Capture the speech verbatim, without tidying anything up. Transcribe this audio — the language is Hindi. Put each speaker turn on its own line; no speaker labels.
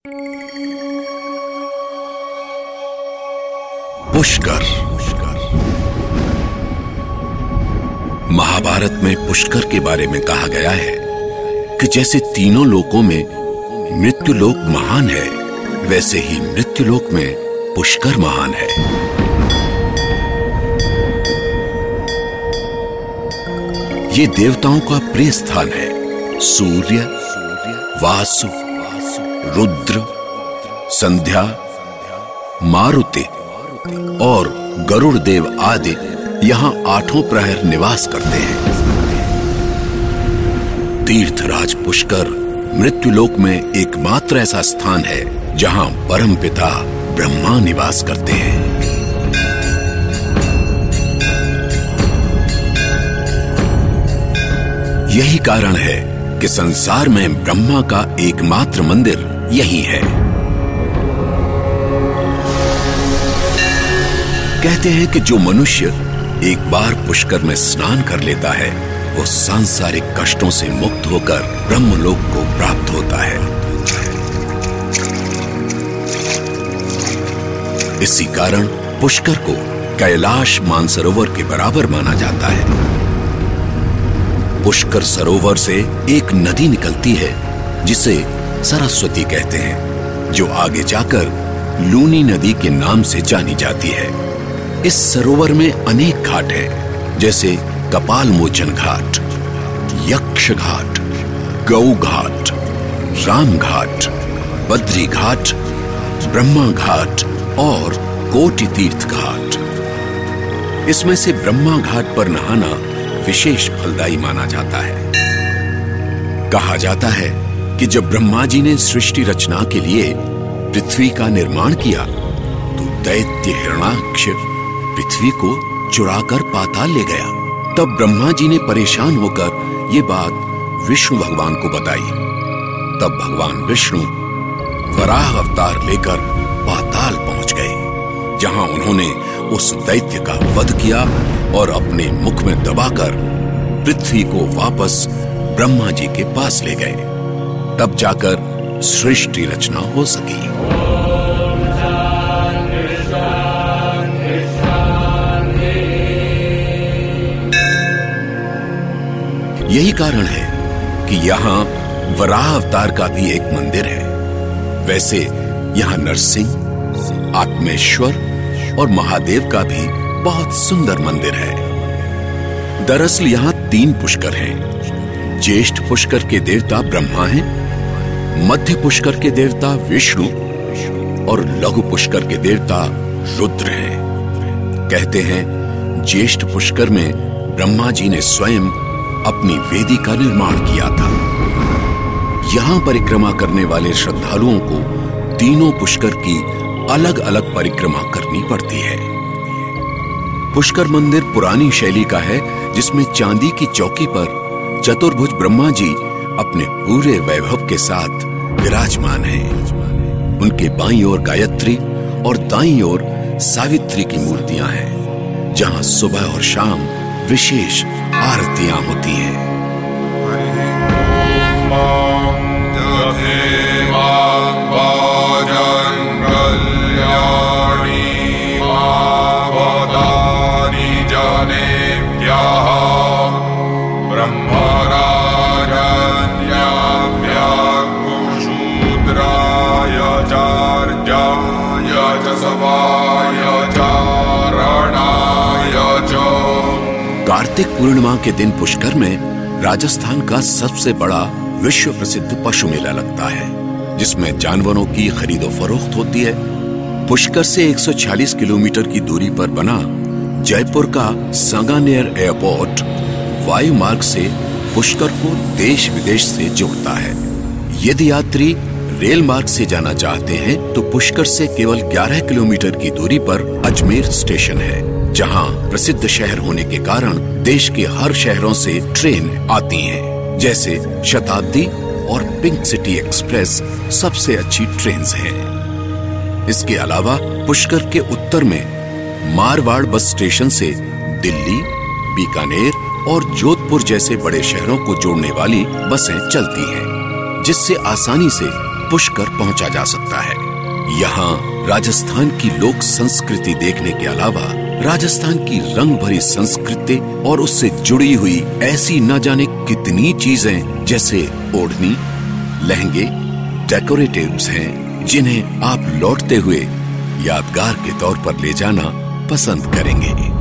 पुष्कर। महाभारत में पुष्कर के बारे में कहा गया है कि जैसे तीनों लोकों में मृत्युलोक महान है, वैसे ही मृत्युलोक में पुष्कर महान है। ये देवताओं का प्रिय स्थान है। सूर्य, वासु, रुद्र, संध्या, मारुति और गरुड़ देव आदि यहां आठों प्रहर निवास करते हैं। तीर्थराज पुष्कर मृत्युलोक में एकमात्र ऐसा स्थान है जहां परमपिता ब्रह्मा निवास करते हैं। यही कारण है कि संसार में ब्रह्मा का एकमात्र मंदिर यही है। कहते हैं कि जो मनुष्य एक बार पुष्कर में स्नान कर लेता है, वो सांसारिक कष्टों से मुक्त होकर ब्रह्मलोक को प्राप्त होता है। इसी कारण पुष्कर को कैलाश मानसरोवर के बराबर माना जाता है। पुष्कर सरोवर से एक नदी निकलती है जिसे सरस्वती कहते हैं, जो आगे जाकर लूनी नदी के नाम से जानी जाती है। इस सरोवर में अनेक घाट हैं, जैसे कपाल मोचन घाट, यक्ष घाट, गौ घाट, राम घाट, बद्री घाट, ब्रह्मा घाट और कोटि तीर्थ घाट। इसमें से ब्रह्मा घाट पर नहाना विशेष फलदायी माना जाता है। कहा जाता है कि जब ब्रह्मा जी ने सृष्टि रचना के लिए पृथ्वी का निर्माण किया, तो दैत्य हिरण्याक्ष पृथ्वी को चुराकर पाताल ले गया। तब ब्रह्मा जी ने परेशान होकर ये बात विष्णु भगवान को बताई। तब भगवान विष्णु वराह अवतार लेकर पाताल पहुंच गए, जहां उन्होंने उस दैत्य का वध किया और अपने मुख में दबाकर पृथ्वी को वापस ब्रह्मा जी के पास ले गए। तब जाकर सृष्टि रचना हो सकी। यही कारण है कि यहाँ वराह अवतार का भी एक मंदिर है। वैसे यहाँ नरसिंह, आत्मेश्वर और महादेव का भी बहुत सुंदर मंदिर है। दरअसल यहाँ तीन पुष्कर हैं। ज्येष्ठ पुष्कर के देवता ब्रह्मा हैं, मध्य पुष्कर के देवता विष्णु और लघु पुष्कर के देवता रुद्र हैं। कहते हैं ज्येष्ठ पुष्कर में ब्रह्मा जी ने स्वयं अपनी वेदी का निर्माण किया था। यहां परिक्रमा करने वाले श्रद्धालुओं को तीनों पुष्कर की अलग अलग परिक्रमा करनी पड़ती है। पुष्कर मंदिर पुरानी शैली का है, जिसमें चांदी की चौकी पर चतुर्भुज ब्रह्मा जी अपने पूरे वैभव के साथ विराजमान हैं। उनके बाईं ओर गायत्री और दाईं ओर सावित्री की मूर्तियां हैं, जहां सुबह और शाम विशेष आरतियां होती हैं। कार्तिक पूर्णिमा के दिन पुष्कर में राजस्थान का सबसे बड़ा विश्व प्रसिद्ध पशु मेला लगता है, जिसमें जानवरों की खरीदो फरोख्त होती है। पुष्कर से एक सौ छियालीस किलोमीटर की दूरी पर बना जयपुर का सांगानेर एयरपोर्ट वायु मार्ग से पुष्कर को देश विदेश से जोड़ता है। यदि यात्री रेल मार्ग से जाना चाहते हैं तो पुष्कर से केवल ग्यारह किलोमीटर की दूरी पर अजमेर स्टेशन है, जहां प्रसिद्ध शहर होने के कारण देश के हर शहरों से ट्रेन आती हैं, जैसे शताब्दी और पिंक सिटी एक्सप्रेस सबसे अच्छी ट्रेन हैं। इसके अलावा पुष्कर के उत्तर में मारवाड़ बस स्टेशन से दिल्ली, बीकानेर और जोधपुर जैसे बड़े शहरों को जोड़ने वाली बसें चलती हैं, जिससे आसानी से पुष्कर पहुंचा जा सकता है। यहाँ राजस्थान की लोक संस्कृति देखने के अलावा राजस्थान की रंग भरी संस्कृति और उससे जुड़ी हुई ऐसी न जाने कितनी चीजें जैसे ओढ़नी, लहंगे, डेकोरेटिव्स हैं जिन्हें आप लौटते हुए यादगार के तौर पर ले जाना पसंद करेंगे।